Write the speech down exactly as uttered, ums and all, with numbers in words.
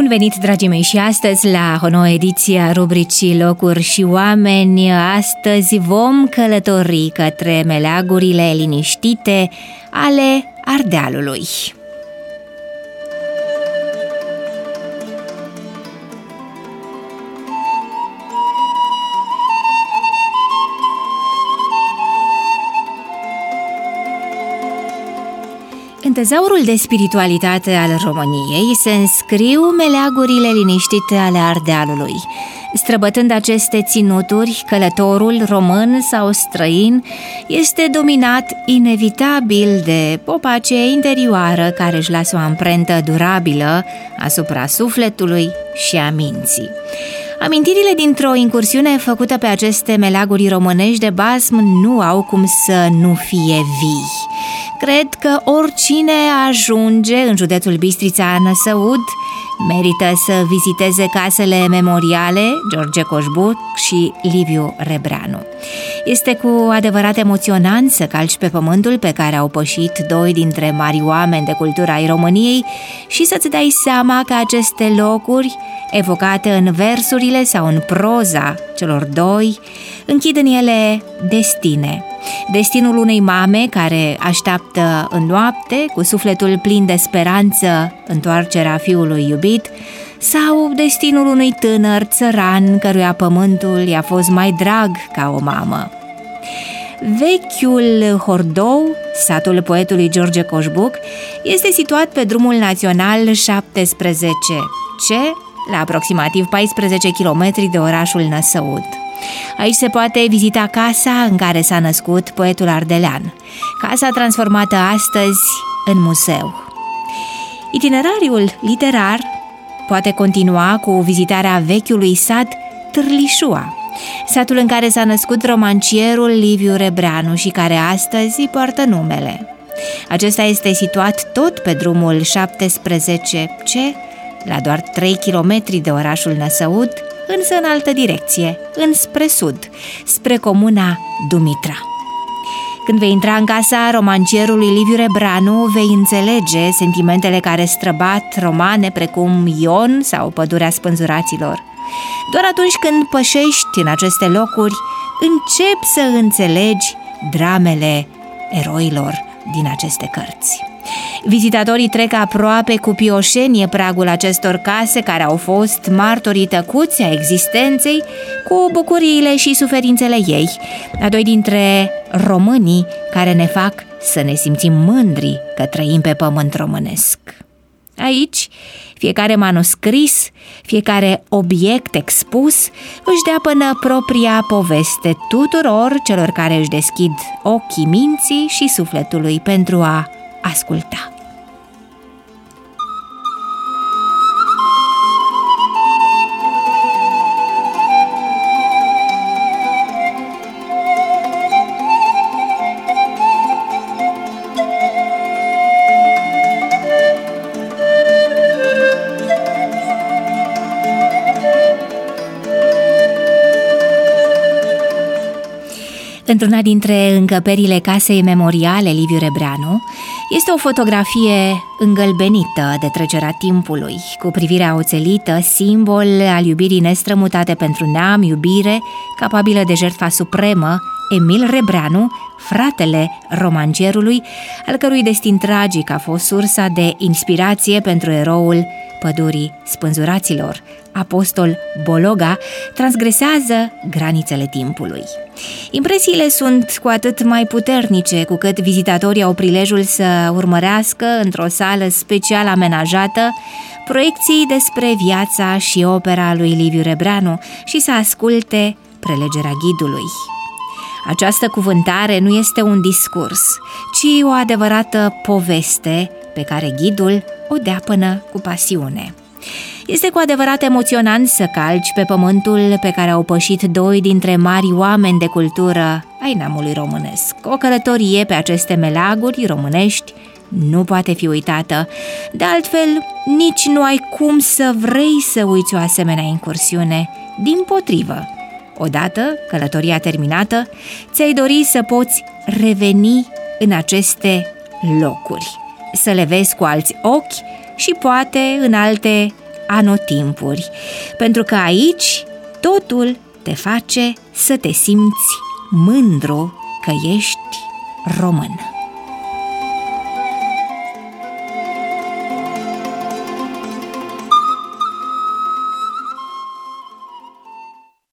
Bun venit, dragii mei, și astăzi la o nouă ediție a rubricii Locuri și Oameni. Astăzi vom călători către meleagurile liniștite ale Ardealului. În tezaurul de spiritualitate al României se înscriu meleagurile liniștite ale Ardealului. Străbătând aceste ținuturi, călătorul român sau străin este dominat inevitabil de o pace interioară care își lasă o amprentă durabilă asupra sufletului și a minții. Amintirile dintr-o incursiune făcută pe aceste meleaguri românești de basm nu au cum să nu fie vii. Cred că oricine ajunge în județul Bistrița, Năsăud, merită să viziteze casele memoriale George Coșbuc și Liviu Rebreanu. Este cu adevărat emoționant să calci pe pământul pe care au pășit doi dintre mari oameni de cultură ai României și să-ți dai seama că aceste locuri, evocate în versurile sau în proza celor doi, închid în ele destine. Destinul unei mame care așteaptă în noapte, cu sufletul plin de speranță, întoarcerea fiului iubit, sau destinul unui tânăr țăran căruia pământul i-a fost mai drag ca o mamă. Vechiul Hordou, satul poetului George Coșbuc, este situat pe drumul național șaptesprezece C, la aproximativ paisprezece kilometri de orașul Năsăud. Aici se poate vizita casa în care s-a născut poetul ardelean, casa transformată astăzi în muzeu. Itinerariul literar poate continua cu vizitarea vechiului sat Târlișua, satul în care s-a născut romancierul Liviu Rebreanu și care astăzi îi poartă numele. Acesta este situat tot pe drumul șaptesprezece C, la doar trei kilometri de orașul Năsăud, însă în altă direcție, înspre sud, spre comuna Dumitra. Când vei intra în casa romancierului Liviu Rebreanu, vei înțelege sentimentele care străbat romane precum Ion sau Pădurea Spânzuraților. Doar atunci când pășești în aceste locuri, începi să înțelegi dramele eroilor din aceste cărți. Vizitatorii trec aproape cu pioșenie pragul acestor case care au fost martorii tăcuți a existenței, cu bucuriile și suferințele ei, a doi dintre românii care ne fac să ne simțim mândri că trăim pe pământ românesc. Aici, fiecare manuscris, fiecare obiect expus își dea până propria poveste tuturor celor care își deschid ochii minții și sufletului pentru a asculta. Într-una dintre încăperile casei memoriale Liviu Rebreanu este o fotografie îngălbenită de trecerea timpului, cu privirea oțelită, simbol al iubirii nestrămutate pentru neam, iubire capabilă de jertfa supremă, Emil Rebreanu, fratele romancierului, al cărui destin tragic a fost sursa de inspirație pentru eroul Pădurii Spânzuraților. Apostol Bologa transgresează granițele timpului. Impresiile sunt cu atât mai puternice cu cât vizitatorii au prilejul să urmărească într-o sală special amenajată proiecții despre viața și opera lui Liviu Rebreanu și să asculte prelegerea ghidului. Această cuvântare nu este un discurs, ci o adevărată poveste pe care ghidul o dea până cu pasiune. Este cu adevărat emoționant să calci pe pământul pe care au pășit doi dintre mari oameni de cultură ai neamului românesc. O călătorie pe aceste meleaguri românești nu poate fi uitată. De altfel, nici nu ai cum să vrei să uiți o asemenea incursiune. Dimpotrivă, odată călătoria terminată, ți-ai dori să poți reveni în aceste locuri, să le vezi cu alți ochi și poate în alte anotimpuri, pentru că aici totul te face să te simți mândru că ești român.